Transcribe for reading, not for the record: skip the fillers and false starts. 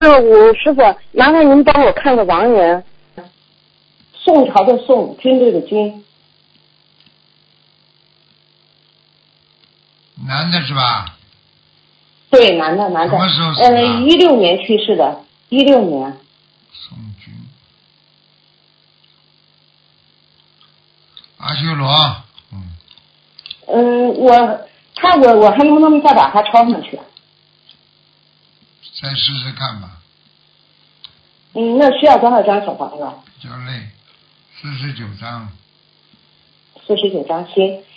65，师傅，麻烦您帮我看个亡人。 宋朝的宋，军队的军。 男的是吧？ 对，男的。 什么时候死的 16年去世的，16年。 宋军。阿修罗。 我还能不能再把它抄上去？ 再试试看吧。 那需要多少张小房子？ 比较累，49张。 49张，行。